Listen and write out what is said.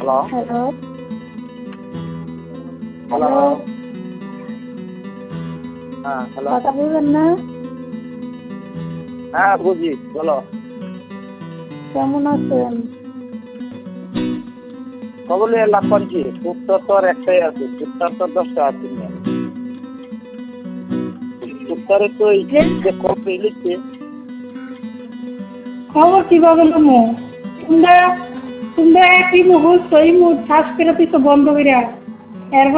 Hello hello hello hello হ্যাঁ hello কথা বলবেন না? হ্যাঁ বুঝি বলো কেমন আছেন? কবলে লাভ করছি উত্তর তো আর একটাই আছে উত্তর তো 10টা আছে না উত্তরে তো এই যে কপি লিখছে খবর কিভাবে নেবো? তোমরা তোমরা একই মুহূর্ত এই মুহূর্ত শ্বাস ফেরাতে তো বন্ধ করিয়া এর